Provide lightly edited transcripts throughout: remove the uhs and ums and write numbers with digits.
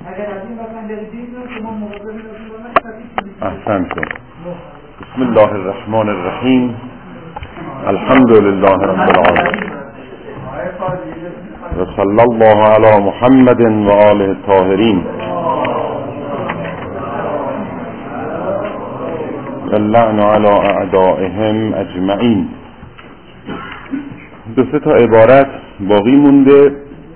احسنتم. بسم الله الرحمن الرحیم. الحمد لله رب العالمین و صلی الله علی محمد و آله الطاهرین و اللعن علی اعدائهم اجمعین. دو سه تا عبارت باقی مونده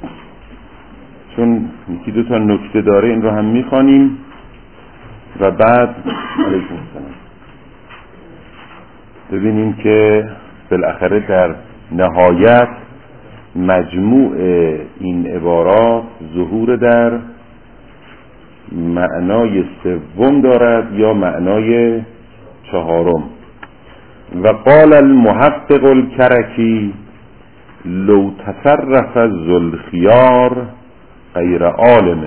چون یکی دو تا نکته داره، این رو هم میخوانیم و بعد علیکم السلام ببینیم که بالاخره در نهایت مجموع این عبارات ظهور در معنای سوم دارد یا معنای چهارم. و قال المحقق الکرکی لو تصرف ذو الخیار غیر عالم.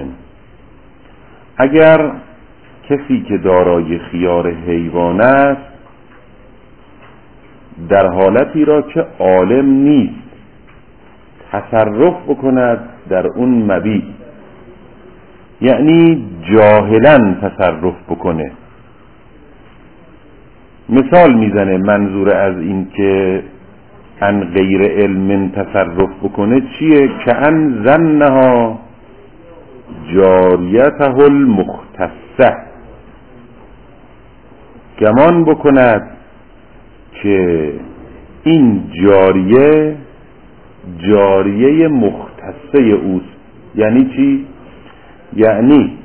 اگر کسی که دارای خیار حیوان است در حالتی را که عالم نیست تصرف بکند در اون مبیع، یعنی جاهلا تصرف بکنه. مثال میزنه منظور از این که ان غیر علم تصرف بکنه چیه؟ که ان ظنها جاریته المختصه، گمان بکند که این جاریه مختصه اوست. یعنی چی؟ یعنی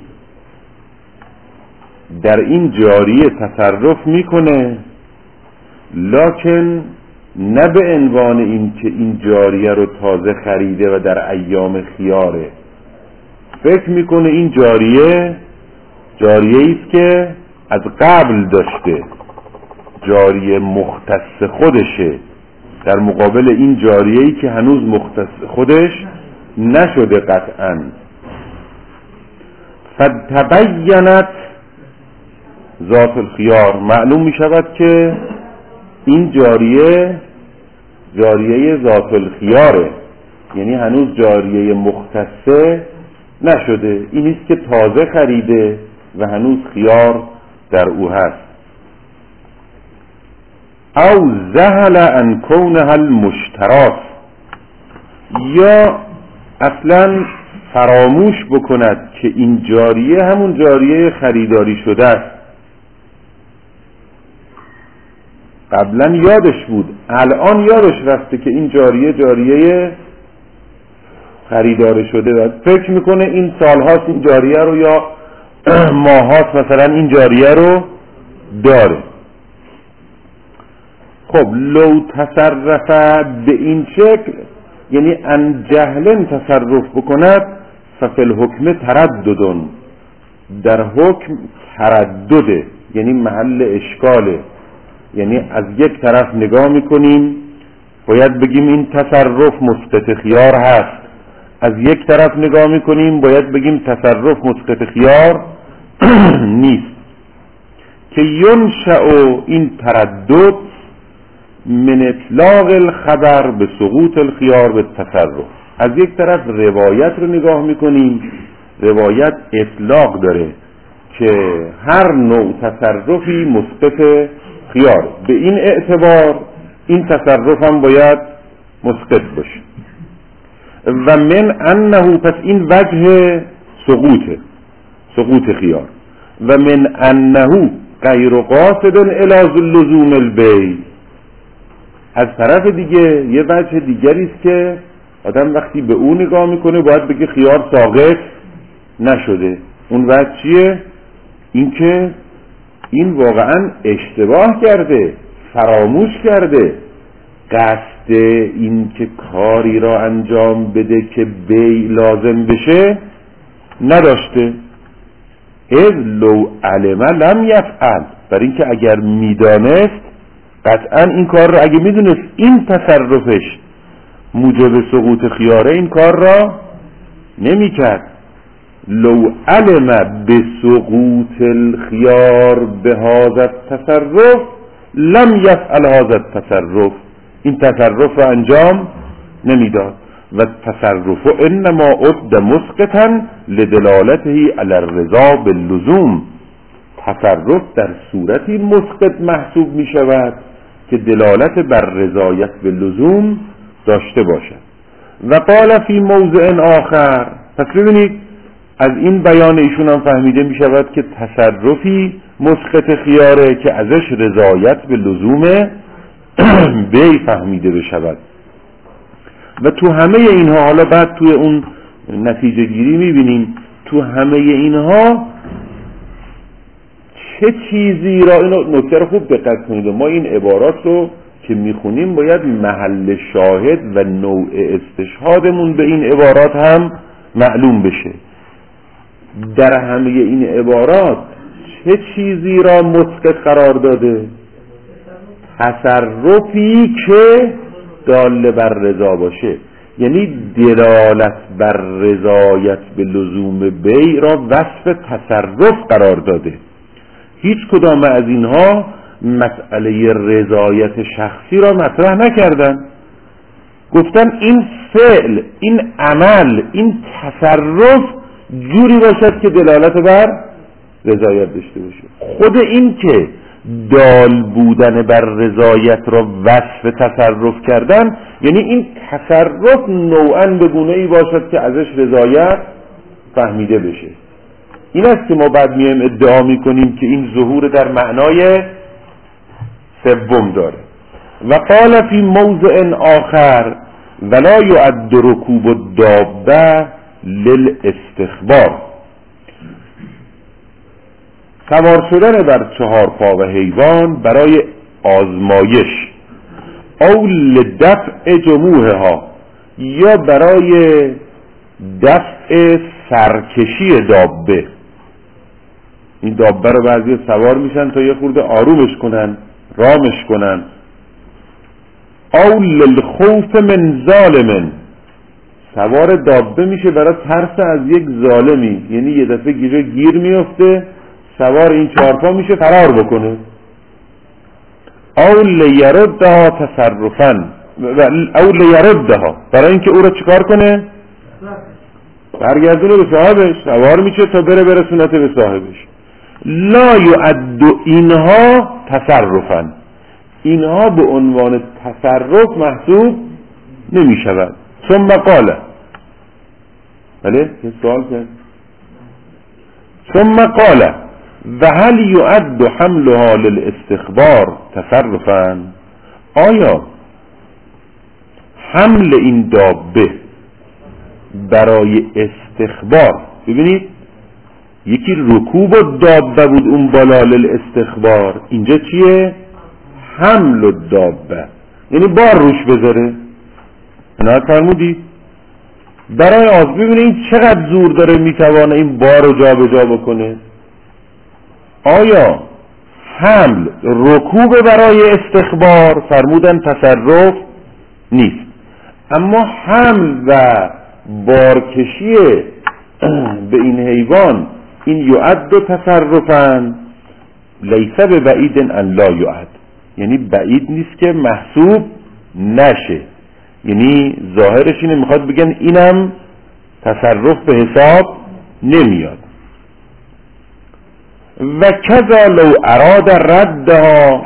در این جاریه تصرف میکنه لکن نه به عنوان این که این جاریه رو تازه خریده و در ایام خیاره. فکر میکنه این جاریه ایست که از قبل داشته، جاریه مختص خودشه، در مقابل این جاریه‌ای که هنوز مختص خودش نشده قطعاً. فتبینت ذات الخیار، معلوم می شود که این جاریه ذات الخیاره، یعنی هنوز جاریه مختصه نشده، اینیست که تازه خریده و هنوز خیار در او هست. او ذهل عن کونها المشترات، یا اصلا فراموش بکند که این جاریه همون جاریه خریداری شده است. قبلا یادش بود، الان یادش رفته که این جاریه خریداری شده و فکر میکنه این سالهاست این جاریه رو یا ماهاست مثلا این جاریه رو داره. خب لو تصرف به این شکل یعنی ان جهل تصرف بکند، ففی الحکم تردد، در حکم تردده، یعنی محل اشکاله. یعنی از یک طرف نگاه میکنیم باید بگیم این تصرف مسقط خیار هست، از یک طرف نگاه میکنیم باید بگیم تصرف مسقط خیار نیست. که ینشأ این تردد من اطلاق الخبر به سقوط الخیار به تصرف. از یک طرف روایت رو نگاه میکنیم، روایت اطلاق داره که هر نوع تصرفی مسقط خیار، به این اعتبار این تصرف هم باید مسقط باشه. و من انه، پس این وجه سقوط خیار. و من انه غیر قاصد الی لزوم البیع، از طرف دیگه یه وجه دیگری است که آدم وقتی به اون نگاه میکنه باید بگه خیار ساقط نشده. اون وجه چیه؟ این که این واقعا اشتباه کرده، فراموش کرده، قصد این که کاری را انجام بده که بیع لازم بشه نداشته. اذ لو علم لم یفعل، برای اینکه اگر میدانست قطعا این کار را، اگه میدونست این تصرفش موجب سقوط خیاره این کار را نمیکرد. لو علم بسقوط الخيار بهذا التصرف لم يفعل هذا التصرف، این تصرف را انجام نمیداد. و تصرف انما عد مسقطا لدلالته علی الرضا باللزوم. تصرف در صورتی مسقط محسوب می شود که دلالت بر رضایت باللزوم داشته باشد. و قال فی موضع آخر، پس ببینید از این بیان ایشون هم فهمیده می شود که تصرفی مسقط خیاره که ازش رضایت به لزوم بی فهمیده بشود. و تو همه اینها، حالا بعد توی اون نتیجه گیری می بینیم تو همه اینها چه چیزی را، اینو نکته رو خوب دقت کنید، ما این عبارات رو که میخونیم باید محل شاهد و نوع استشهادمون به این عبارات هم معلوم بشه. در همه این عبارات چه چیزی را مسقط قرار داده؟ تصرفی که دال بر رضا باشه، یعنی دلالت بر رضایت به لزوم بی را وصف تصرف قرار داده. هیچ کدام از اینها مسئله رضایت شخصی را مطرح نکردن. گفتن این فعل، این عمل، این تصرف جوری باشد که دلالت بر رضایت داشته باشه. خود این که دال بودن بر رضایت را وصف تصرف کردن، یعنی این تصرف نوعاً به گونه‌ای باشد که ازش رضایت فهمیده بشه. این است که ما بعد میایم ادعا میکنیم که این ظهور در معنای سوم داره. و قال فی موضع آخر ولا یعد رکوب الدابه للاستخبار. سوار شدن بر چهار پا و حیوان برای آزمایش، او لدفع جموعها، یا برای دفع سرکشی دابه. این دابه رو بعضی سوار میشن تا یه خورده آرومش کنن، رامش کنن. او للخوف من ظالم، سوار دابه میشه برای ترس از یک ظالمی، یعنی یه دفعه گیر میفته، سوار این چهارپا میشه فرار بکنه. او لیردها تصرفا، او لیردها، برای اینکه او رو چیکار کنه؟ برگردونه به صاحبش، سوار میشه تا بره برسونته به صاحبش. لا یعد اینها تصرفا، اینها به عنوان تصرف محسوب نمی شود. ثم قال، بله یه سوال کرد. ثم قال و هل یعد حملها للاستخبار تصرفا، آیا حمل این دابه برای استخبار، ببینید یکی رکوب الدابه بود اون بالا للاستخبار، اینجا چیه؟ حمل الدابه، یعنی بار روش بذاره. نه فرمودید برای ببینید این چقدر زور داره، میتوانه این بار رو جا به جا بکنه. آیا حمل رکوب برای استخبار؟ فرمودن تصرف نیست. اما حمل و بارکشی به این حیوان، این یعد تصرفا لیس به بعید ان لا یعد، یعنی بعید نیست که محسوب نشه. یعنی ظاهرش اینه میخواد بگن اینم تصرف به حساب نمیاد. و کذا لو اراد ردها،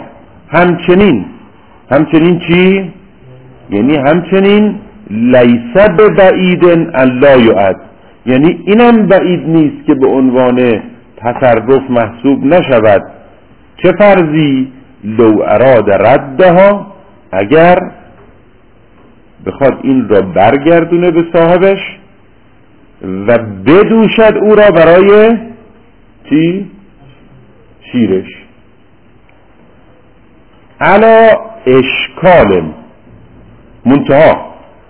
همچنین چی؟ یعنی همچنین لیس به بعید ان لا یعد، یعنی اینم بعید نیست که به عنوان تصرف محسوب نشود. چه فرضی؟ لو اراد ردها، اگر بخواد این را برگردونه به صاحبش و بدوشد او را برای چی؟ شیرش. علا اشکال، منتها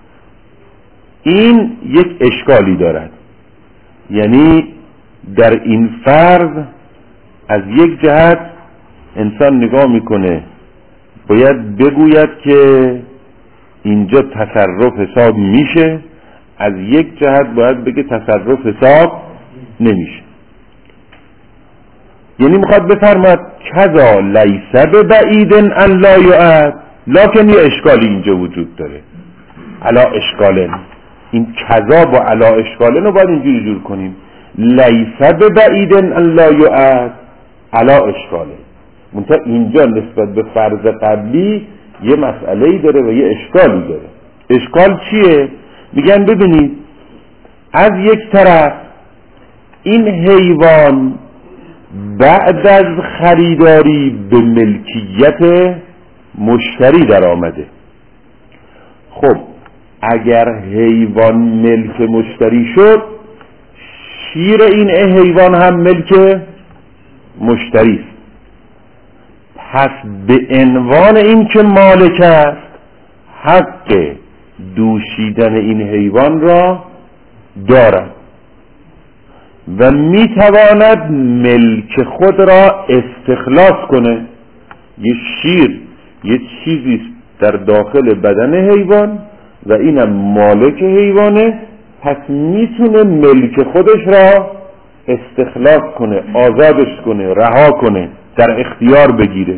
این یک اشکالی دارد، یعنی در این فرض از یک جهت انسان نگاه میکنه باید بگوید که اینجا تصرف حساب میشه، از یک جهت باید بگه تصرف حساب نمیشه. یعنی میخواد بفرماد کذا لیس ببعید ان لا یعد، لکن یه اشکالی اینجا وجود داره. علا اشکالن، این کذا با علا اشکاله رو باید اینجوری جور کنیم، لیس ببعید ان لا یعد علا اشکاله. منتها اینجا نسبت به فرض قبلی یه مسئله‌ای داره و یه اشکالی داره. اشکال چیه؟ میگن ببینید از یک طرف این حیوان بعد از خریداری به ملکیت مشتری در آمده. خب اگر حیوان ملک مشتری شد، شیر این حیوان هم ملک مشتری است. پس به عنوان این که مالک است، حق دوشیدن این حیوان را دارد و میتواند ملک خود را استخلاص کنه. یه شیر یه چیزی در داخل بدن حیوان و اینم مالک حیوانه، پس میتونه ملک خودش را استخلاص کنه، آزادش کنه، رها کنه، در اختیار بگیره.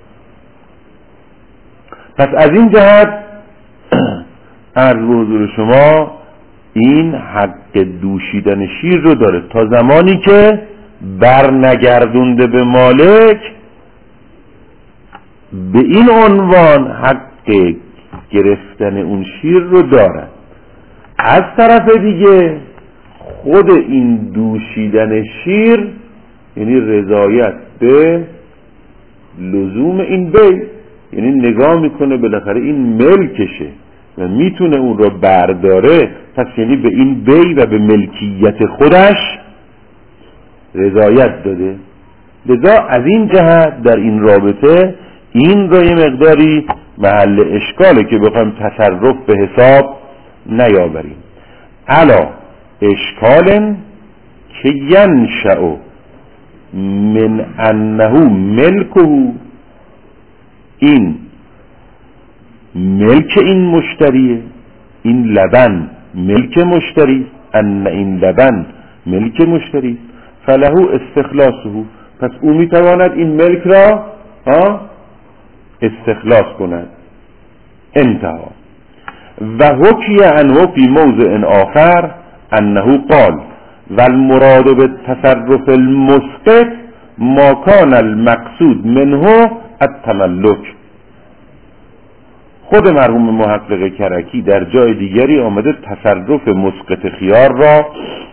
پس از این جهت عرض به حضور شما این حق دوشیدن شیر رو داره تا زمانی که برنگردونده به مالک، به این عنوان حق گرفتن اون شیر رو داره. از طرف دیگه خود این دوشیدن شیر یعنی رضایت به لزوم این بی، یعنی نگاه میکنه بالاخره این ملکشه و میتونه اون رو برداره، پس یعنی به این بی و به ملکیت خودش رضایت داده. لذا از این جهت در این رابطه این رو یه مقداری محل اشکاله که بخوایم تصرف به حساب نیاوریم. علا اشکال که ینشأ من انه ملکه، این ملک این مشتریه، این لبن ملک مشتری، ان این لبن ملک مشتری، فله استخلاصه، پس او میتواند این ملک را استخلاص کند. انتها. و حکی عنه فی موضع آخر انه قال والمراد بالتصرف المسقط ما کان المقصود منه التملک. خود مرحوم محقق کرکی در جای دیگری آمده تصرف مسقط خیار را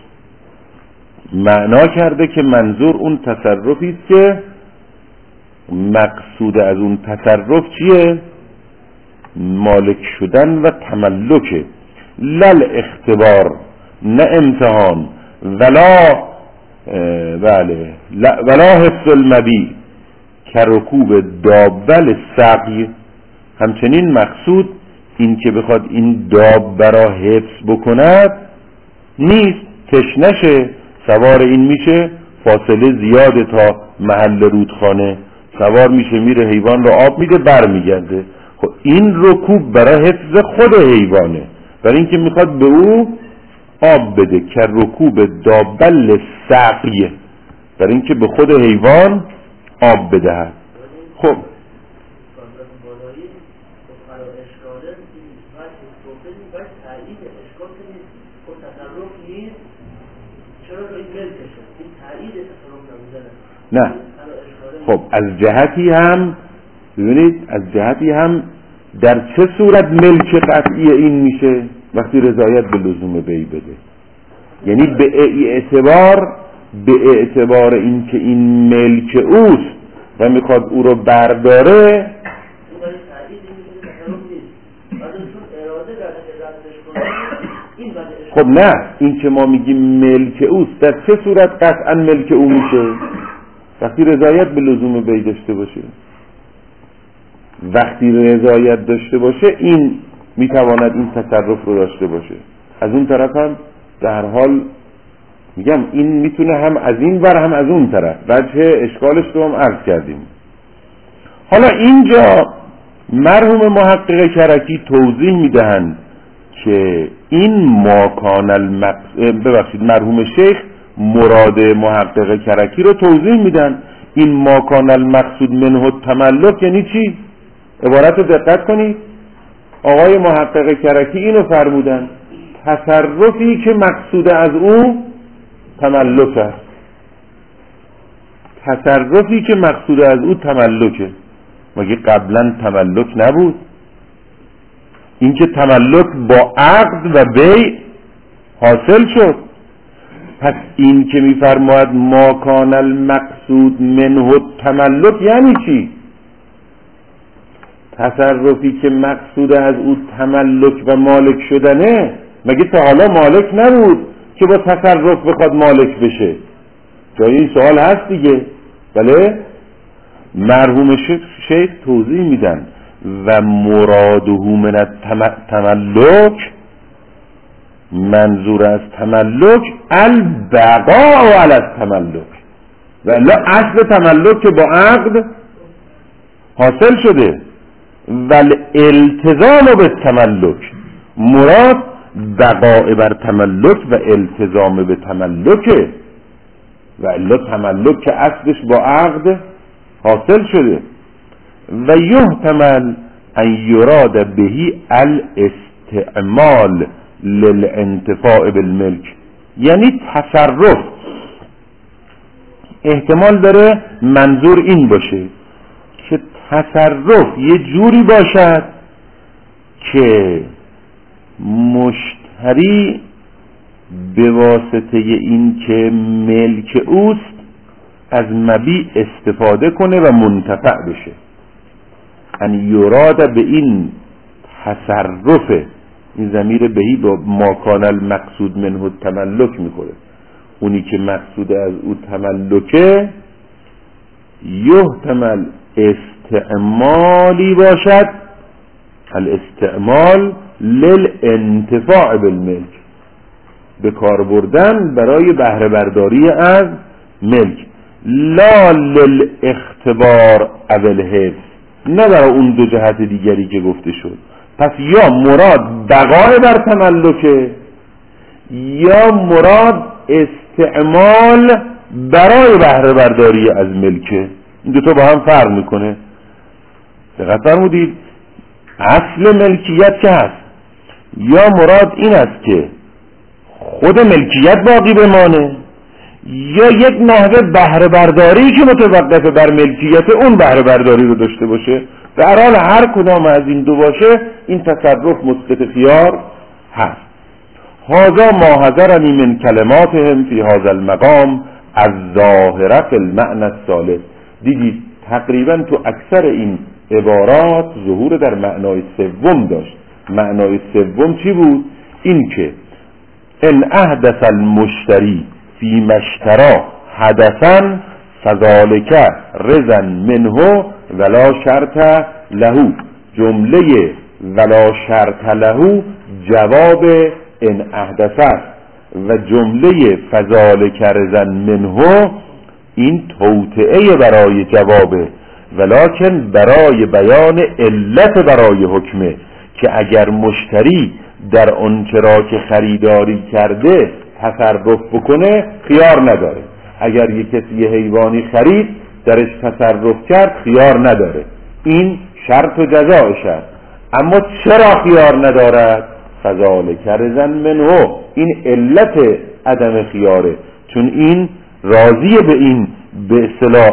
معنا کرده که منظور اون تصرفی است که مقصود از اون تصرف چیه؟ مالک شدن و تملکه، لل اختبار، نه امتحان، ولا حفظ المبیع کرکوب دابل سقی. همچنین مقصود این که بخواد این دابه را حفظ بکند نیست، تشنشه سوار این میشه، فاصله زیاده تا محل رودخانه، سوار میشه میره حیوان را آب میده بر میگرده. خب این رکوب برای حفظ خود حیوانه، برای اینکه میخواد به او آب بده، که رکوب دابل سقیه، برای اینکه به خود حیوان آب بدهد. خب نه. خب از جهتی هم ببینید، از جهتی هم در چه صورت ملک قطعی این میشه؟ وقتی رضایت به لزوم بی بده، یعنی به اعتبار این که این ملک اوست و میخواد او رو برداره. خب نه، این که ما میگیم ملک اوست در چه صورت قطعا ملک او میشه؟ وقتی رضایت به لزوم بی داشته باشه. وقتی رضایت داشته باشه این میتواند این تصرف رو داشته باشه. از اون طرف هم در حال میگم این میتونه هم از این ور هم از اون طرف، وجه اشکالش رو هم عرض کردیم. حالا اینجا مرحوم محقق کرکی توضیح میدهند که این مرحوم شیخ مراد محقق کرکی رو توضیح میدن. این ماکان المقصود منه تملک یعنی چی؟ عبارت رو دقت کنید. آقای محقق کرکی اینو فرمودن، تصرفی که مقصود از او تملک است. تصرفی که مقصود از او تملکه. مگه قبلا تملک نبود؟ این که تملک با عقد و بیع حاصل شد. پس این که میفرماید ما کان المقصود منه تملک یعنی چی؟ تصرفی که مقصود از او تملک و مالک شدنه. مگه تا حالا مالک نبود که با تصرف بخواد مالک بشه؟ جای این سوال هست دیگه. بله، مرحوم شیخ توضیح میدن و مراده من التملک، منظور از تملک البقاء علی التملک، و الا اصل تملک که با عقد حاصل شده. ولی التزام به تملک، مراد بقاء بر تملک و التزام به تملکه، و الا تملک که اصلش با عقد حاصل شده. و یحتمل ان یراد بهی الاستعمال للانتفاع بالملک، یعنی تصرف احتمال داره منظور این باشه که تصرف یه جوری باشد که مشتری به واسطه این که ملک اوست از مبیع استفاده کنه و منتفع بشه. ان یراد به این تصرف، این ضمیر بهی با ما کان المقصود منه تملک میکنه، اونی که مقصود از او تملکه یحتمل استعمالی باشد، الاستعمال للانتفاع بالملک، به کار بردن برای بهره برداری از ملک، لا للاختبار او الحفظ، نه برای اون دو جهت دیگری که گفته شد. پس یا مراد بقای بر تملکه یا مراد استعمال برای بهره برداری از ملکه. این دوتا با هم فرق میکنه. دقت فرمودید؟ اصل ملکیت که هست، یا مراد این است که خود ملکیت باقی بمانه، یا یک نحوه بهره برداری که متوقف بر ملکیت اون بهره برداری رو داشته باشه. در حال هر کدام از این دو باشه این تصرف مسقط خیار هست. هذا ما حضرنی من کلماتهم فی هذا المقام الظاهره فی المعنى الثالث. دیدید تقریبا تو اکثر این عبارات ظهور در معنای سوم داشت. معنای سوم چی بود؟ این که ان احدث المشتری فی مشترا حدثا فذالک رزا منه ولا شرط له. جمله ولا شرط له جواب ان احدث و جمله فذالک رزا منه این توطئه برای جوابه، ولکن برای بیان علت برای حکمه، که اگر مشتری در آنچه را که خریداری کرده تصرف بکنه خیار نداره. اگر یک کسی یه حیوانی خرید درش تصرف کرد خیار نداره. این شرط و جزایش است. اما چرا خیار ندارد؟ فذالک رزا منه، این علت عدم خیاره، چون این راضی به این به اصطلاح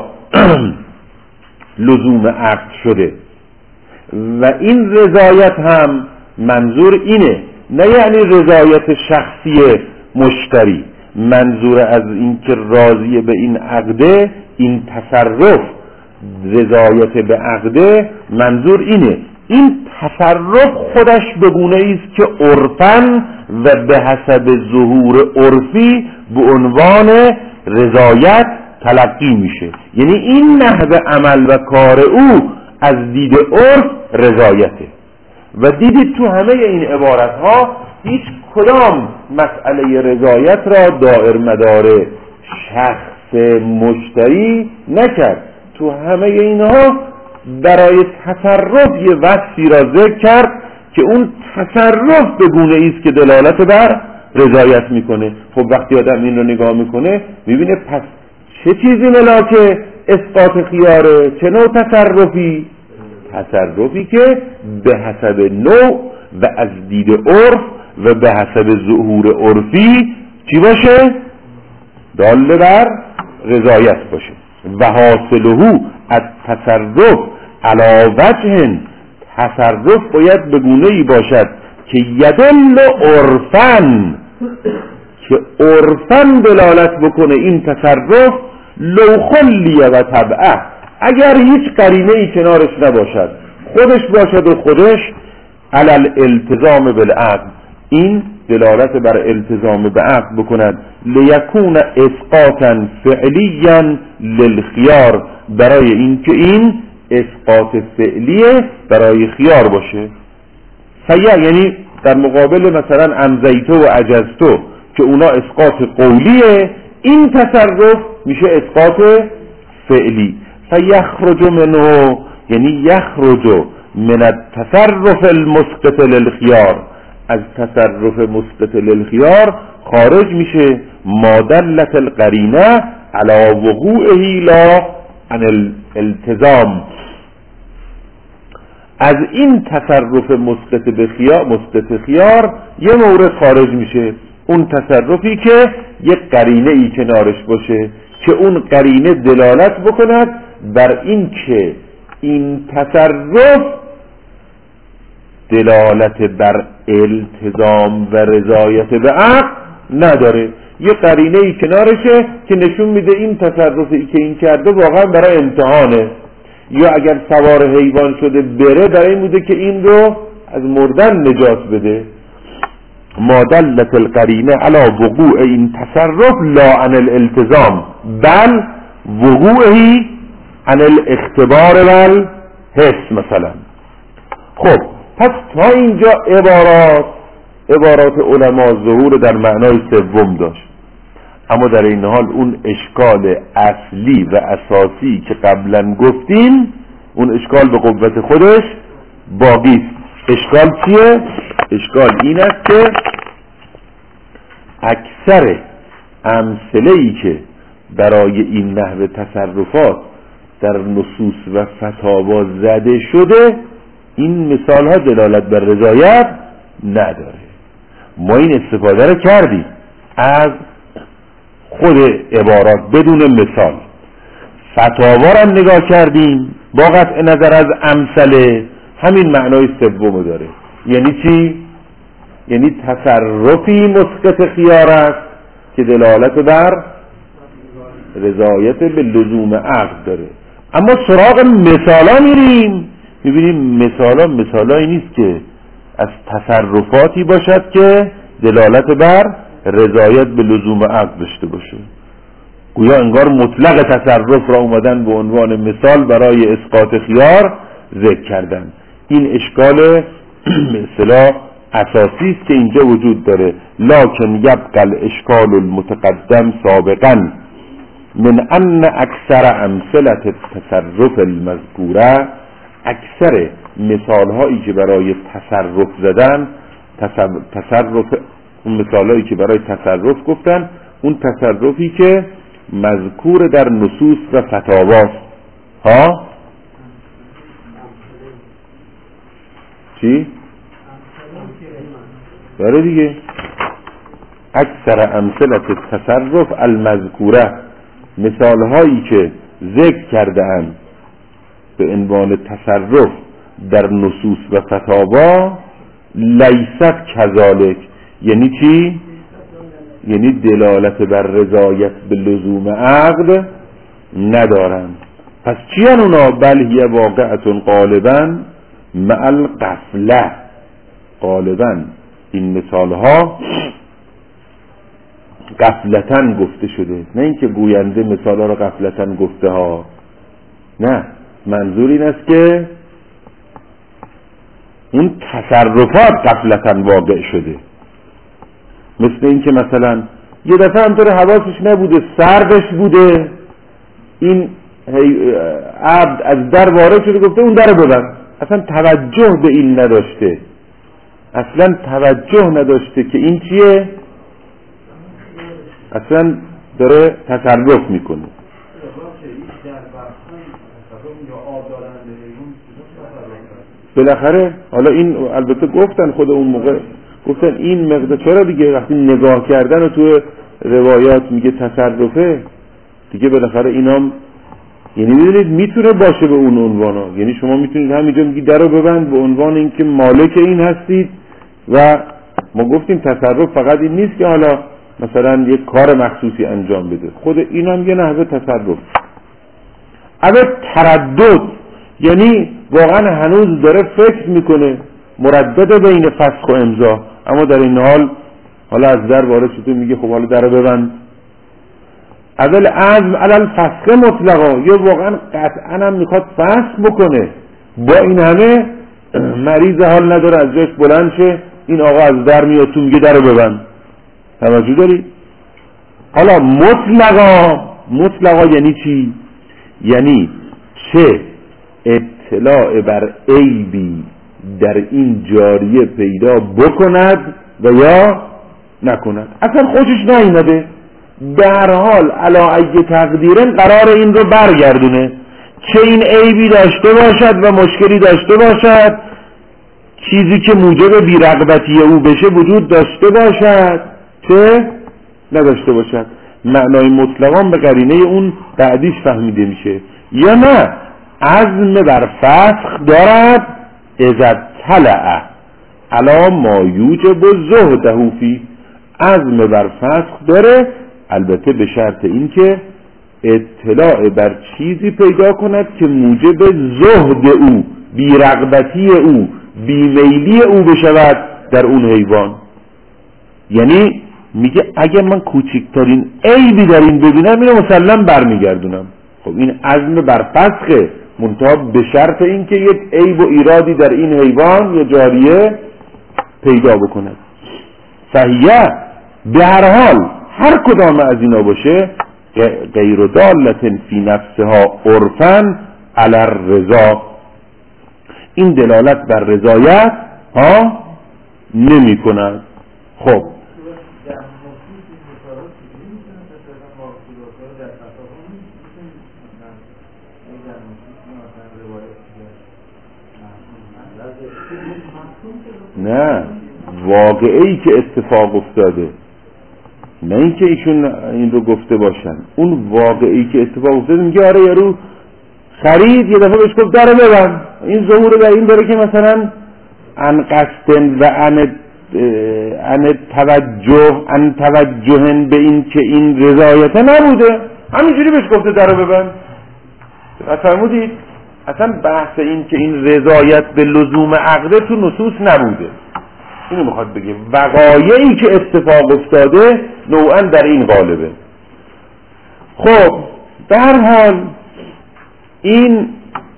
لزوم عقد شده. و این رضایت هم منظور اینه، نه یعنی رضایت شخصی مشتری، منظور از این که راضی به این عقده، این تصرف رضایت به عقده، منظور اینه این تصرف خودش به گونه‌ای است که عرفاً و به حسب ظهور عرفی به عنوان رضایت تلقی میشه. یعنی این نحو عمل و کار او از دید عرف رضایته. و دیدید تو همه این عبارت ها هیچ کدام مسئله رضایت را دائر مدار شخص مشتری نکرد. تو همه اینها برای تصرف یه وصفی را ذکر کرد که اون تصرف به گونه‌ای است که دلالت بر رضایت میکنه. خب وقتی آدم این رو نگاه میکنه میبینه پس چه چیزی ملاک اسقاط خیاره؟ چه نوع تصرفی؟ تصرفی که به حسب نوع و از دید عرف و به حسب ظهور عرفی چی باشه؟ داله بر رضایت باشه. و حاصله از تصرف علی وجه، تصرف باید به گونه‌ای باشد که یدل عرفن، که عرفن دلالت بکنه این تصرف لو خلیه و طبعه، اگر هیچ قرینه‌ای کنارش نباشد، خودش باشد و خودش علی الالتزام بالعقل، این دلالت بر التزام به عقل بکند. لیکون اسقاطا فعلیا للخیار، برای اینکه این اسقاط فعلیه برای خیار باشه. یعنی در مقابل مثلا امضیتو و عجزتو که اونا اسقاط قولیه، این تصرف میشه اسقاط فعلی. فیخرج منه، یعنی یخرج من التصرف المسقط للخيار، از تصرف مسقط للخيار خارج میشه ما دلت القرینه علی وقوعه لا عن الالتزام. از این تصرف مسقط به خیار، مسقط خیار، یه مورد خارج میشه، اون تصرفی که یک قرینه ای کنارش باشه که اون قرینه دلالت بکند بر این که این تصرف دلالت بر التزام و رضایت به عقل نداره. یه قرینه ای کنارشه که نشون میده این تصرفی که این کرده واقعا برای امتحانه، یا اگر سوار حیوان شده بره برای این بوده که این رو از مردن نجات بده. ما دلت القرینه علی وقوع این تصرف لا عن الالتزام بل وقوعه عن الاختبار والحس مثلا. خب پس تا اینجا عبارات علما ظهور در معنای سوم داشت، اما در این حال اون اشکال اصلی و اساسی که قبلا گفتیم، اون اشکال به قوت خودش باقی است. اشکال چیه؟ اشکال این است که اکثر امثله‌ای که برای این نحو تصرفات در نصوص و فتاوا زده شده، این مثال ها دلالت بر رضایت نداره. ما این استفاده رو کردیم از خود عبارات بدون مثال، فتاوا رو نگاه کردیم با قطع نظر از امثله، همین معنای سوم داره. یعنی چی؟ یعنی تصرفی مسقط خیار است که دلالت بر رضایت به لزوم عقل داره. اما سراغ مثالا میریم، میبینیم مثالایی نیست که از تصرفاتی باشد که دلالت بر رضایت به لزوم عقل داشته باشه. گویا انگار مطلق تصرف را اومدن به عنوان مثال برای اسقاط خیار ذکر کردن. این اشکال اصطلاح اساسی است که اینجا وجود داره. لکن یبقى الاشکال المتقدم سابقا من ان اکثر امثله التصرف المذکوره، اکثر مثال هایی که برای تصرف زدن، تصرف اون مثال هایی که برای تصرف گفتن، اون تصرفی که مذکور در نصوص و فتاواست. ها چی؟ داره دیگه. اکثر امثله التصرف المذکوره، مثال هایی که ذکر کرده اند به عنوان تصرف در نصوص و فتاوا، لیست کذالک. یعنی چی؟ یعنی دلالت بر رضایت به لزوم عقل ندارند. پس چی هن اونا؟ بل هی واقعتون غالبا مع الغفله. غالبا این مثال ها غفلتن گفته شده، نه اینکه گوینده مثال ها را غفلتن گفته ها، نه، منظور این است که اون تصرفات غفلتن واقع شده. مثل این که مثلا یه دفعه همطور حواسش نبوده، سردش بوده، این عبد از در وارد شده گفته اون در ببند، اصلا توجه به این نداشته، اصلا توجه نداشته که این چیه، اصلا داره تصرف میکنه. بالاخره حالا این البته گفتن خود اون موقع گفتن این مقدار، چرا دیگه وقتی نگاه کردن و تو روایات میگه تصرفه دیگه بالاخره اینام، یعنی میدونید میتونه باشه به اون عنوانا، یعنی شما میتونید همینجا میگی درو ببند به عنوان اینکه مالک این هستید. و ما گفتیم تصرف فقط این نیست که حالا مثلا یک کار مخصوصی انجام بده، خود اینم یه نحوه تصرف. اما تردد یعنی واقعا هنوز داره فکر میکنه، مردد بین فسخ و امضا، اما در این حال حالا از در وارد شده میگه خب حالا درو ببند. اول عزم علل فسخ مطلقا، یا واقعا قطعا هم میخواد فسخ بکنه، با این همه مریض حال نداره از جاش بلند شه، این آقا از در میاد تو میگه درو ببند. توجه داری؟ حالا مطلقا یعنی چی؟ یعنی چه اطلاع بر عیبی در این جاریه پیدا بکند و یا نکند، اصلا خوشش نیامده، در حال علی ای تقدیرن قرار این رو برگردونه، چه این عیبی داشته باشد و مشکلی داشته باشد، چیزی که موجب بی‌رغبتی او بشه وجود داشته باشد چه نداشته باشد. معنای مطلقاً به قرینه اون بعدیش فهمیده میشه، یا نه عزم بر فسخ دارد اذا طلع علی ما یوجب زهده فی، عزم بر فسخ داره البته به شرط اینکه اطلاع بر چیزی پیدا کند که موجب زهد او، بی‌رغبتی او، بیمیلی او بشود در اون حیوان. یعنی میگه اگه من کوچکترین عیبی در این ببینم اینو مسلم برمیگردونم. خب این عزم بر فسخه، منتها به شرط اینکه یک عیب و ایرادی در این حیوان یا جاریه پیدا بکند. فهیه به هر حال هر کدام از اینا باشه غیر دالت فی نفسها عرفاً علی الرضا، این دلالت بر رضایت ها نمی کند. خب نه، واقعی که اتفاق افتاده، نه اینکه ایشون این رو گفته باشن، اون واقعی که اتفاق افتاده میگه آره یارو خرید، یه دفعه بهش گفت داره ببند. این ظهور به این داره که مثلا ان قصدن و ان توجهن به این که این رضایت نبوده، همینجوری بهش گفته داره ببند. فرمودید اصلا بحث این که این رضایت به لزوم عقده تو نصوص نبوده، اینو میخواد بگه وقایعی که اتفاق افتاده نوعا در این قالبه. خب در حال این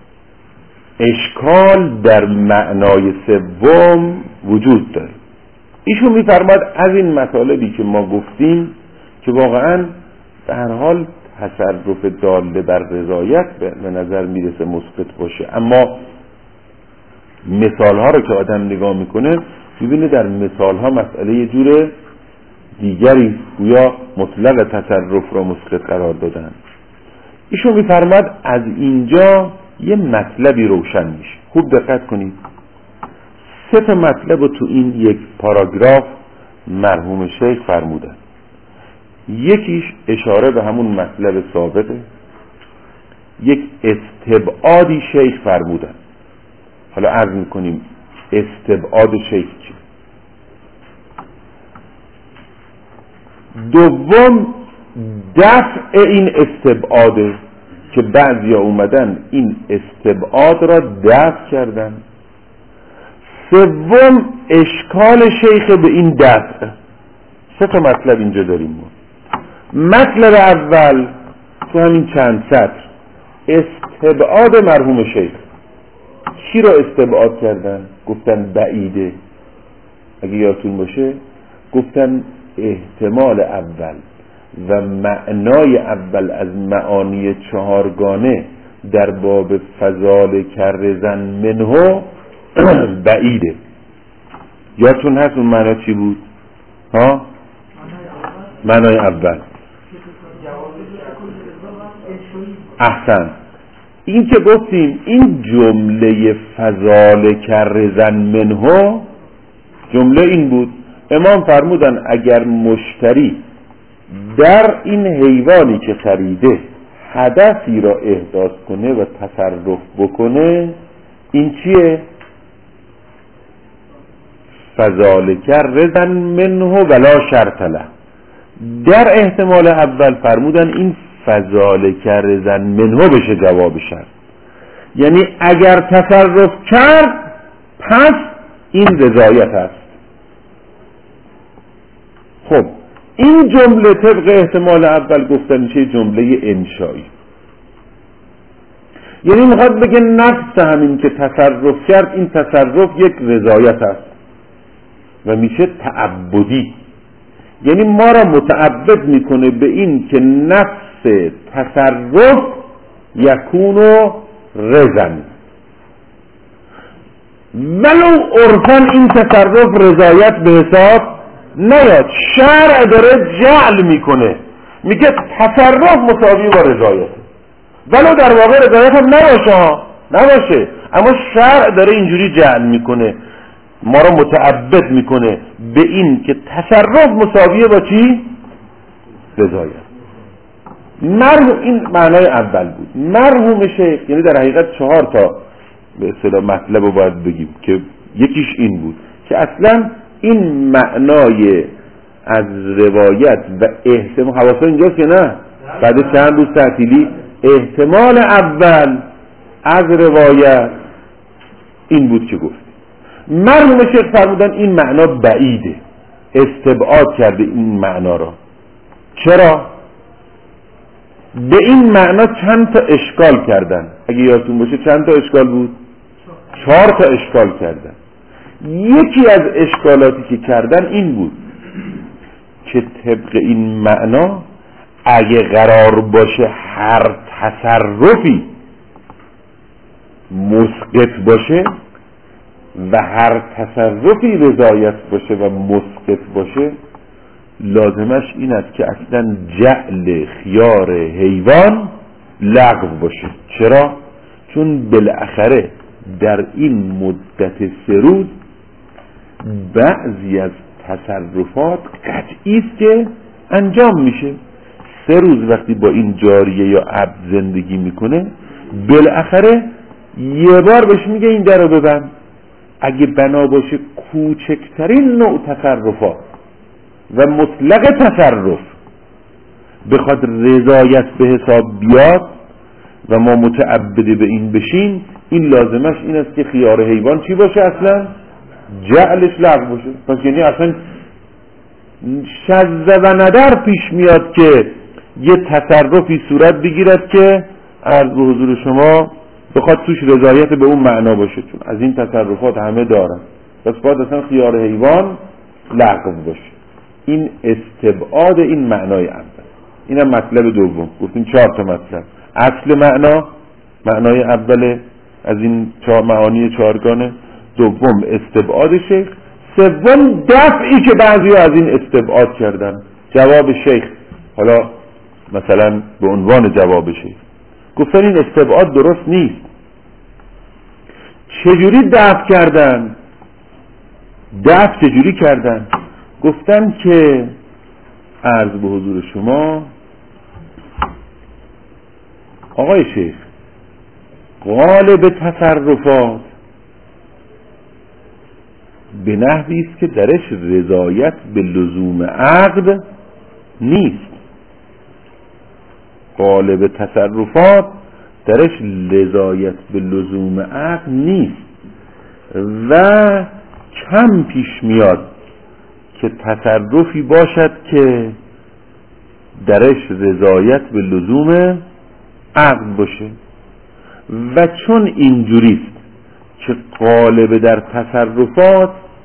اشکال در معنای سوم وجود داره. ایشون میفرماد از این مطالبی که ما گفتیم که واقعا در حال تصرف داله بر رضایت به نظر میرسه مثبت باشه، اما مثال ها رو که آدم نگاه میکنه میبینه در مثال ها مسئله یه جور دیگری، گویا مطلق تصرف را مثبت قرار دادن. ایشون میفرماد از اینجا یه مطلبی روشن میشه. خوب دقت کنید، 3 مطلب تو این یک پاراگراف مرحوم شیخ فرمودن. یکیش اشاره به همون مطلب ثابته، یک استبعادی شیخ فرمودن. حالا عرض میکنیم استبعاد شیخ چی. دوم دفع این استبعاده که بعضیا اومدن این استبعاد را دفع کردن. سوم اشکال شیخ به این دفع. 3 مطلب اینجا داریم ما. مطلب اول تو همین چند سطر استبعاد مرحوم شیخ. چی را استبعاد کردن؟ گفتن بعیده. اگه یادتون باشه گفتن احتمال اول و معنای اول از معانی 4گانه در باب فضال کرزن منه بعیده. یادتون هست اون معنا چی بود؟ ها؟ معنای اول. احسن. این که گفتیم این جمله فضال کرزن منه جمله این بود. امام فرمودن اگر مشتری در این حیوانی که خریده هدفی را احداث کنه و تصرف بکنه، این چیه؟ فذالک رضا منه ولا شرط له. در احتمال اول فرمودن این فذالک رضا منه بشه جواب شرط، یعنی اگر تصرف کرد پس این رضایت است. خب این جمله طبق احتمال اول گفتن میشه جمله انشایی، یعنی میخواد بگه نفس همین که تصرف کرد، این تصرف یک رضایت است و میشه تعبدی، یعنی ما را متعبد میکنه به این که نفس تصرف یکونو رضن، ولو عرفاً این تصرف رضایت به حساب نیاد. شرع داره جعل میکنه، میگه تصرف مساوی با رضایت، ولو در واقع رضایت هم نباشه، اما شرع داره اینجوری جعل میکنه، ما را متعبد میکنه به این که تصرف مساویه با چی؟ رضایت. این معنای اول بود. مرحوم شیخ، یعنی در حقیقت 4 تا به اصطلاح مطلب رو باید بگیم که یکیش این بود که اصلا این معنای از روایت و احتمال، حواسا اینجاست که نه بعد چند روز تعطیلی، احتمال اول از روایت این بود که گفت. مرحوم شیخ فرمودن این معنا بعیده، استبعاد کرده این معنا را. چرا؟ به این معنا چند تا اشکال کردن. اگه یادتون باشه چند تا اشکال بود؟ 4 تا اشکال کردن. یکی از اشکالاتی که کردن این بود که طبق این معنا اگه قرار باشه هر تصرفی مسقط باشه و هر تصرفی رضایت باشه و مسقط باشه، لازمش این است که اصلا جعل خیار حیوان لغو باشه. چرا؟ چون بالاخره در این مدت 3 روز بعضی از تصرفات قطعی است که انجام میشه. 3 روز وقتی با این جاریه یا عبد زندگی میکنه، بالاخره یه بار بهش میگه این در رو ببند. اگه بنا باشه کوچکترین نوع تصرفات و مطلق تصرف بخواد رضایت به حساب بیاد و ما متعبد به این بشیم، این لازمش این است که خیار حیوان چی باشه؟ اصلا جعلش لغو باشه. پس یعنی اصلا شذ و ندر پیش میاد که یه تصرفی صورت بگیرد که عرض به حضور شما بخواد توش رضایت به اون معنا باشه، چون از این تصرفات همه دارن، پس باید اصلا خیار حیوان لغو باشه. این استبعاد این معنای اول. اینم مطلب دوم. گفتیم 4 تا مطلب. اصل معنا، معنای اول از این 4 معانی 4گانه. دوم استبعاد شیخ. سوم دفعی که بعضی از این استبعاد کردن. جواب شیخ، حالا مثلا به عنوان جواب شیخ گفتن این استبعاد درست نیست. چجوری دفع کردن؟ دفع چجوری کردن؟ گفتن که عرض به حضور شما آقای شیخ، غالب تصرفات به نحوی است که درش رضایت به لزوم عقد نیست. غالب تصرفات درش رضایت به لزوم عقد نیست و کم پیش میاد که تصرفی باشد که درش رضایت به لزوم عقد باشه. و چون اینجوریست که غالب در تصرفات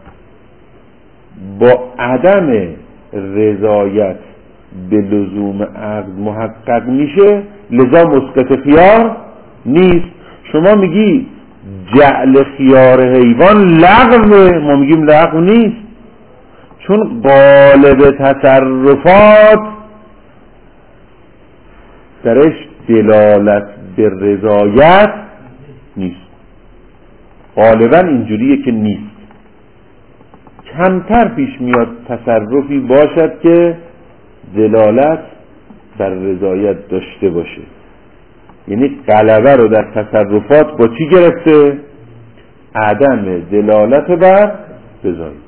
با عدم رضایت به لزوم عقد محقق میشه، لذا مسقط خیار نیست. شما میگی جعل خیار حیوان لغوه، ما میگیم لغو نیست، چون غالب تصرفات درش دلالت به رضایت نیست. غالبا اینجوریه که نیست. کمتر پیش میاد تصرفی باشد که دلالت بر رضایت داشته باشه. یعنی غلبه رو در تصرفات با چی گرفته؟ عدم دلالت بر رضایت.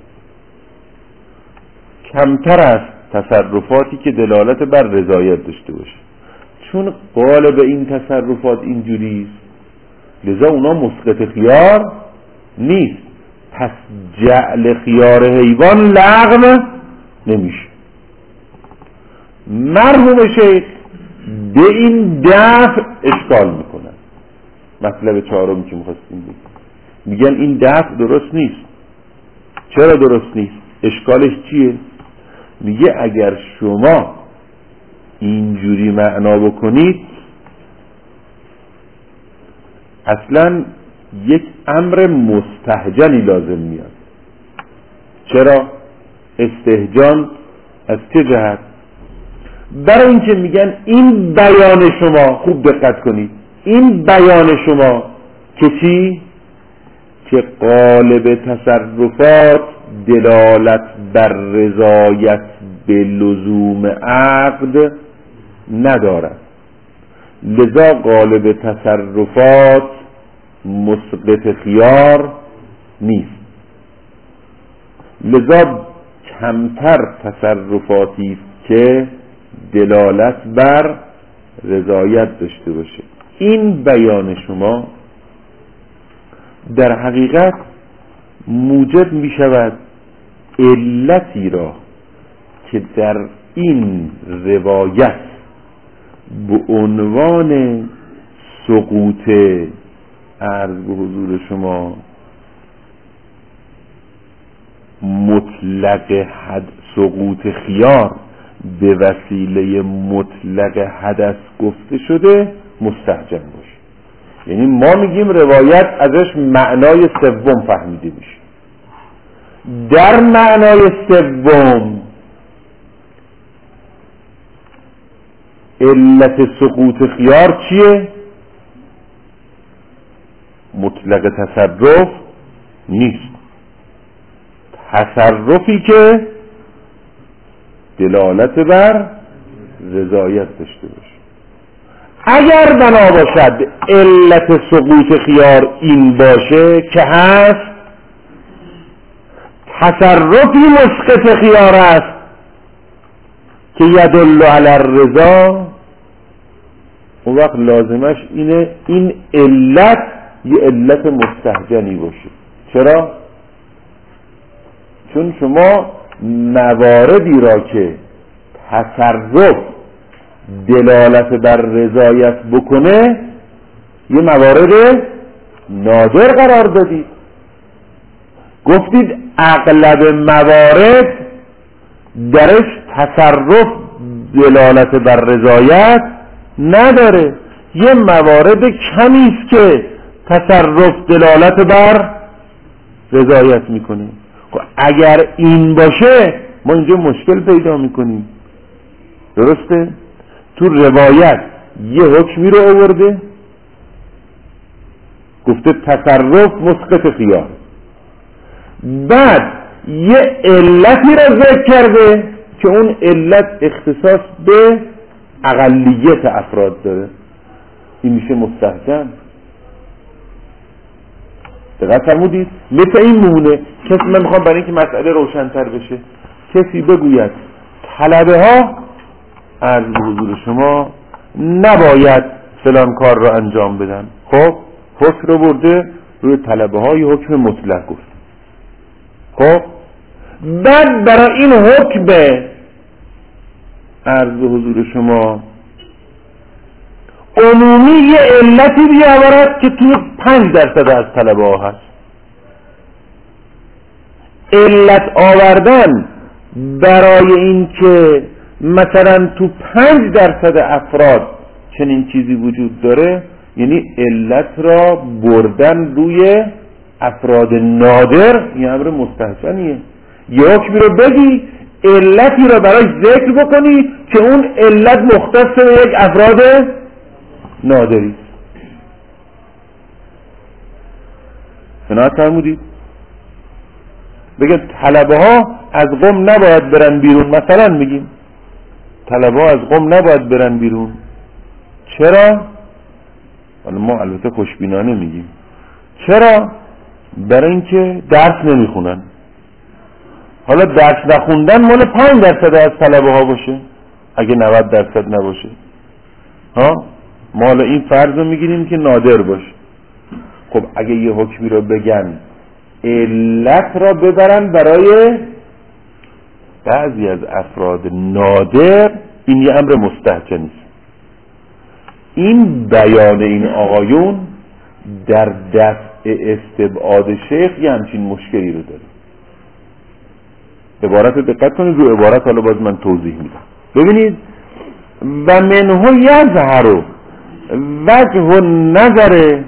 کمتر است تصرفاتی که دلالت بر رضایت داشته باشه، چون غالب این تصرفات اینجوریست، لذا اونا مسقط خیار نیست. پس جعل خیار حیوان لغو نمیشه. مرحوم شیخ به این دفع اشکال میکنن. مطلب چهارمی که میخواستیم بگیم، میگن این دفع درست نیست. چرا درست نیست؟ اشکالش چیه؟ میگه اگر شما اینجوری معنا بکنید اصلا یک امر مستهجنی لازم میاد. چرا؟ استهجان از چه جهت؟ برای اینکه میگن این بیان شما، خوب دقت کنید، این بیان شما که چی؟ که قالب تصرفات دلالت بر رضایت به لزوم عقد ندارد، لذا قالب تصرفات مسقط خیار نیست. لذا کمتر تصرفاتی که دلالت بر رضایت داشته باشه. این بیان شما در حقیقت موجب می شود علتی را که در این روایت به عنوان سقوط عرض به حضور شما مطلق حد سقوط خیار به وسیله مطلق حدث گفته شده مستهجن باشه. یعنی ما میگیم روایت ازش معنای سوم فهمیده میشه. در معنای سوم علت سقوط خیار چیه؟ مطلق تصرف نیست، تصرفی که دلالت بر رضایت داشته باشه. اگر بنا باشد علت سقوط خیار این باشه که هست تصرفی مسقط خیار است که یدل علی الرضا، اون وقت لازمش اینه این علت یه علت مستهجنی باشه. چرا؟ چون شما مواردی را که تصرف دلالت بر رضایت بکنه یه موارد نادر قرار دادید. گفتید اغلب موارد درش تصرف دلالت بر رضایت نداره، یه موارد کمی است که تصرف دلالت بر رضایت میکنه. خب اگر این باشه ما اینجا مشکل پیدا میکنیم. درسته؟ تو روایت یه حکمی رو آورده، گفته تصرف مسقط خیار، بعد یه علتی رو ذکر کرده که اون علت اختصاص به اقلیت افراد داره. این میشه مستهجن. دقیق فرمودید؟ مثل این مونه. کسی، من میخوام برای اینکه مسئله روشن‌تر بشه، کسی بگوید طلبه ها از حضور شما نباید فلان کار را انجام بدن. خب حکم رو برده روی طلبه های حکم مطلق گفت. خب بعد برای این حکم عرض به حضور شما عمومی یه علتی بیاورد که توی 5% از طلبه ها هست. علت آوردن برای این که مثلا تو 5% افراد چنین چیزی وجود داره، یعنی علت را بردن روی افراد نادر، این امر مستحسنیه. یه حکمی رو بگی، علتی رو براش ذکر بکنی که اون علت مختص به یک افراد نادری. قناعت فرمودید؟ بگه طلبه ها از قم نباید برن بیرون، مثلا میگیم طلبه ها از قم نباید برن بیرون. چرا؟ حالا ما البته خوشبینانه میگیم چرا؟ برای اینکه درس نمیخونن. حالا درس نخوندن مال 5% از طلبه ها باشه اگه 90% نباشه ها، ما حالا این فرض رو میگیریم که نادر باشه. خب اگه یه حکمی رو بگن علت را ببرن برای بعضی از افراد نادر، این یه امر مستحجن است. این بیان این آقایون در دفع استبعاد شیخ یه همچین مشکلی رو داره. عبارت رو دقت کنید، رو عبارت حالا باز من توضیح میدم. ببینید و منه یظهر وجه نظر،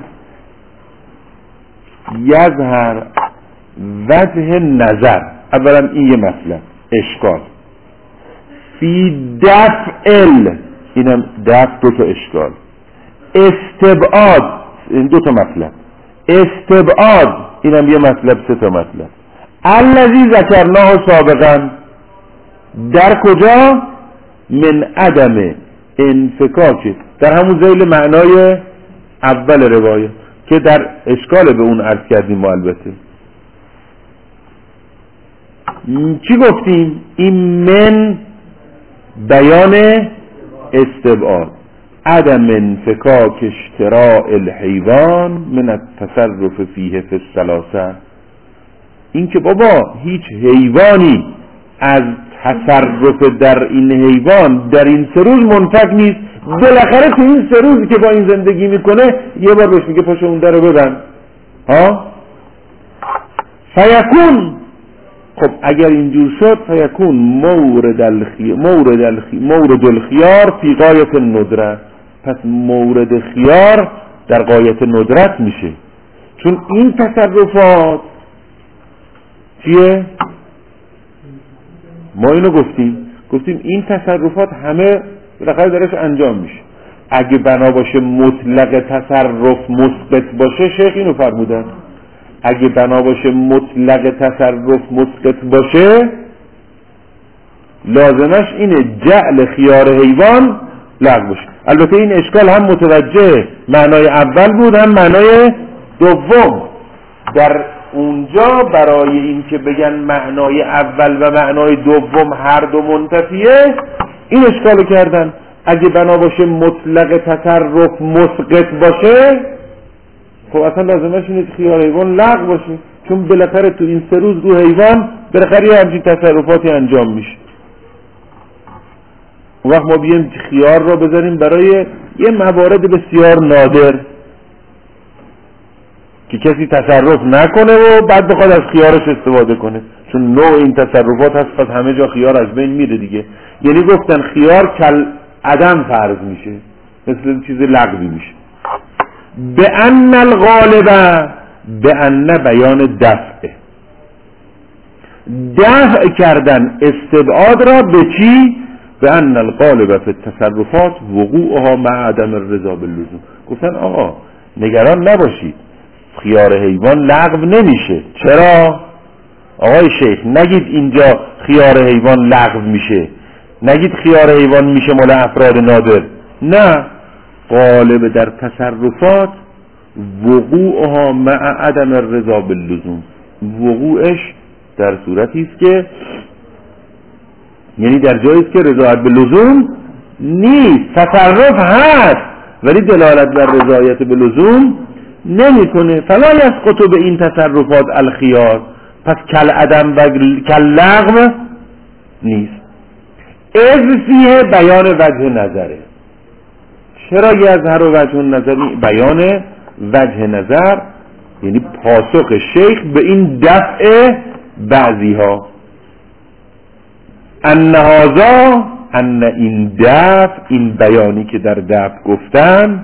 یظهر وجه نظر. اولا این یه مطلب اشکال فی دفع، اینم دفع دو تا اشکال، استبعاد این دو تا مطلب، استبعاد اینم یه مطلب، سه تا مطلب. الذی ذکرناه سابقا در کجا؟ من عدم انفکاک، در همون ذیل معنای اول روایه که در اشکال به اون عرض کردیم ما. البته چی گفتیم؟ این من بیان استبعاد، عدم انفکاک اشتراء الحیوان من التصرف فیه فی الثلاثه، این که بابا هیچ حیوانی از تصرف در این حیوان در این 3 روز منفک نیست. بالاخره تو این 3 روزی که با این زندگی میکنه یه بار بهش میگه پاشو اون در رو ببند ها فیکون. خب اگر اینجور شد فیکون مورد الخیار فی غایت الندرت، پس مورد خیار در غایت ندرت میشه، چون این تصرفات چیه؟ ما اینو گفتیم این تصرفات همه بالاخره درش انجام میشه. اگه بنا باشه مطلق تصرف مثبت باشه، شیخ اینو فرمودن، اگه بنا باشه مطلق تصرف مثبت باشه لازمش اینه جعل خیار حیوان لغو باشه. البته این اشکال هم متوجه معنای اول بود هم معنای دوم. در اونجا برای این که بگن معنای اول و معنای دوم هر دو منتفیه، این اشکالو کردن. اگه بنا باشه مطلق تصرف مسقط باشه، خب اصلا لازمش اینه که خیار حیوان لغو باشه، چون بالاخره تو این 3 روز رو حیوان بالاخره یه همچین تصرفاتی انجام میشه. اون وقت ما بیایم خیار را بذاریم برای یه موارد بسیار نادر که کسی تصرف نکنه و بعد بخواد از خیارش استفاده کنه، چون نوع این تصرفات هست پس همه جا خیار از بین میره دیگه. یعنی گفتن خیار کل عدم فرض میشه، مثل چیز لغوی میشه. به ان الغالبه، به ان بیان دفع کردن استبعاد را به چی؟ به ان الغالبه فی التصرفات وقوعها مع عدم الرضا باللزوم. گفتن آقا نگران نباشید، خیار حیوان لغو نمیشه. چرا؟ آقای شیخ نگید اینجا خیار حیوان لغو میشه، نگید خیار حیوان میشه مال افراد نادر، نه، غالب در تصرفات وقوعها مع عدم الرضا باللزوم، وقوعش در صورتی است که یعنی در جایی است که رضایت به لزوم نیست. تصرف هست ولی دلالت بر رضایت به لزوم نمیکنه. فلا یسقط به این تصرفات الخیار، پس کل عدم و کل لغو نیست. اذ فیه بیان وجه نظره. چرا یظهر وجه نظر؟ بیان وجه نظر یعنی پاسخ شیخ به این دفع بعضی ها. ان هذا، ان این دفع، این بیانی که در دفع گفتن،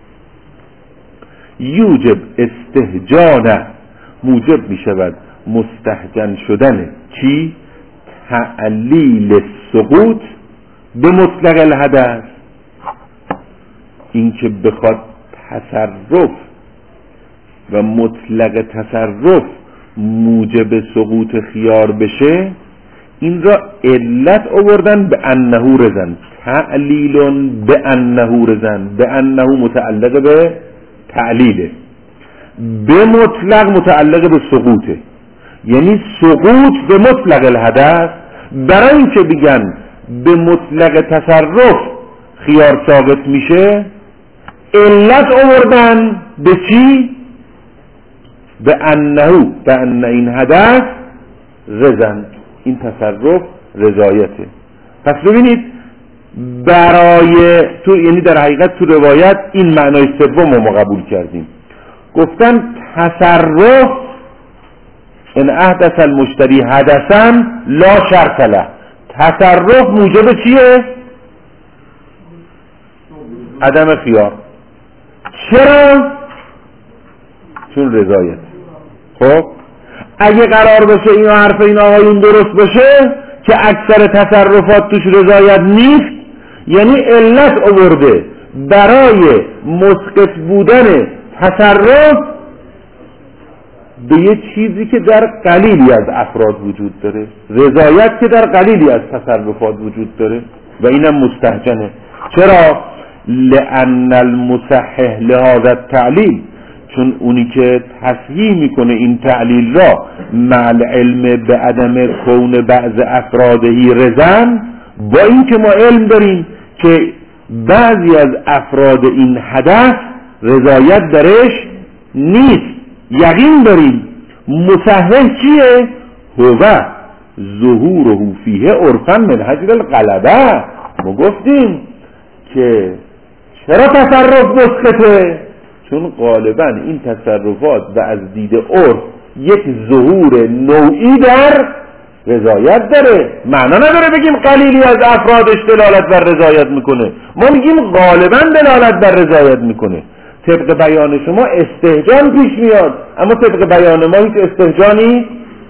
یوجب استهجان، موجب می شود مستهجن شدن چی؟ تعلیل سقوط به مطلق الحدث، این که بخواد تصرف و مطلق تصرف موجب سقوط خیار بشه این را علت آوردن به انه رزن، تعلیل به انه رزن، به انه متعلق به تعلیله، به مطلق متعلق به سقوطه، یعنی سقوط به مطلق الحدث. برای اینکه بگن به مطلق تصرف خیار ثابت میشه علت آوردن به چی؟ به انه، به ان این حدث رزن، این تصرف رضایته. پس ببینید برای تو، یعنی در حقیقت تو روایت این معنای سوم رو ما قبول کردیم. گفتن تصرف ان احدث المشتری حدثا لا شرط له، تصرف موجب چیه؟ عدم خیار. چرا؟ چون رضایت. خب اگه قرار باشه این حرف این آقایون درست باشه که اکثر تصرفات توش رضایت نیست، یعنی علت آورده برای مسقط بودن تصرف به یه چیزی که در قلیلی از افراد وجود داره، رضایت که در قلیلی از تصرفات وجود داره و اینم مستهجنه. چرا؟ لأن المصحح لهذا التعلیل، چون اونی که تصحیح میکنه این تعلیل را مع العلم به عدم کون بعض افرادهی رزن، با این که ما علم داریم که بعضی از افراد این حدث رضایت درش نیست، یقین داریم. مصحح چیه؟ هو ظهوره فیه عرفا من حجر الغلبه. ما گفتیم که چرا تصرف مسقطه؟ چون غالبا این تصرفات و از دید عرف یک ظهور نوعی در رضایت داره. معنا نداره بگیم قلیلی از افرادش دلالت بر رضایت میکنه، ما میگیم غالبا دلالت بر رضایت میکنه. طبق بیان شما استهجان پیش میاد، اما طبق بیان ما هیچ استهجانی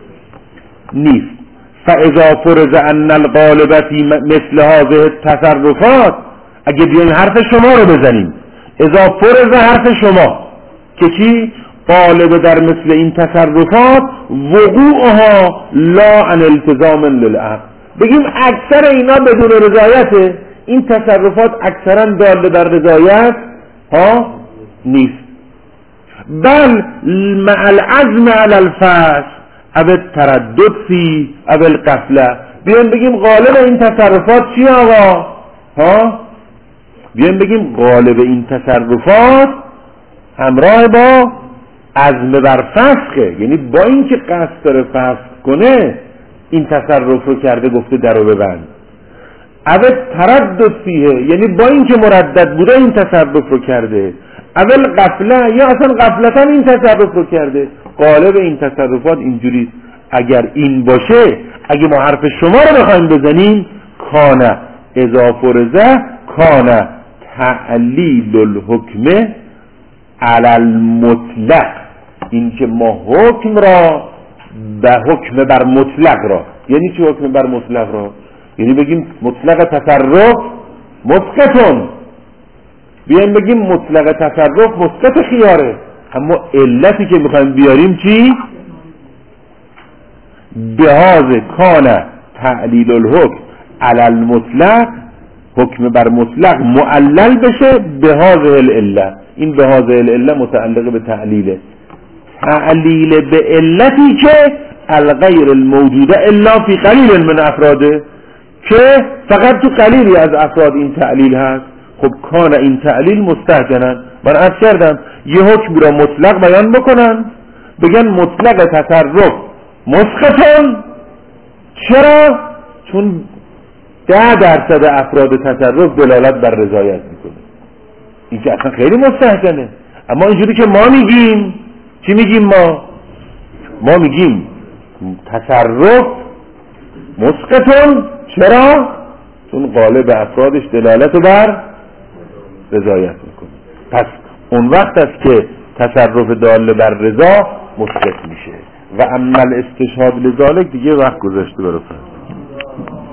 نیست. فاذا فرض ان الغالبتی مثل هذه التصرفات، اگه بیایم حرف شما رو بزنیم، اذا فرض حرف شما که چی؟ غالب در مثل این تصرفات وقوعها لا عن التزام للعقل، بگیم اکثر اینا بدون رضایته، این تصرفات اکثرا داله بر رضایت ها نیست، بل مع العزم على الفسق او التردد فی او القفله. بیایم بگیم غالب این تصرفات چی آقا؟ ها؟ بیایم بگیم غالب این تصرفات همراه با عزم بر فسقه، یعنی با اینکه قصد داره فسق کنه این تصرف رو کرده، گفته درو ببند. اول تردد فیه، یعنی با اینکه مردد بوده این تصرف رو کرده. اول غفله، یا اصلا غفلتاً این تصرف رو کرده. غالب این تصرفات اینجوری. اگر این باشه، اگه ما حرف شما رو بخوایم بزنیم، کانه اذا فرضه کانه تعلیل الحکم علی المطلق، این که ما حکم را به حکم بر مطلق را، یعنی چه حکم بر مطلق را؟ یعنی بگیم مطلق تصرف مسقطون، بیایم بگیم مطلق تصرف مسقط خیاره، اما علتی که میخوایم بیاریم چی؟ بهاز کان تعلیل الحکم علی المطلق، حکم بر مطلق معلل بشه بهاز العله. این بهاز العله متعلق به تعلیله، تعلیل به علتی که الغیر الموجوده الا فی قلیل من افراده، که فقط تو قلیلی از افراد این تعلیل هست. خب کان این تعلیل مستهجنن. من عرض کردم یه حکم را مطلق بیان بکنن، بگن مطلق تصرف مسقطون. چرا؟ چون 10% افراد تصرف دلالت بر رضایت میکنه. این که اصلا خیلی مستهجنه. اما اینجوری که ما میگیم، چی میگیم ما میگیم تصرف مسقطون. چرا؟ چون غالب افرادش دلالت بر رضایت میکنه. پس اون وقت است که تصرف دال بر رضا مسقط میشه. و اما الاستشهاد لذالک دیگه وقت گذاشته برای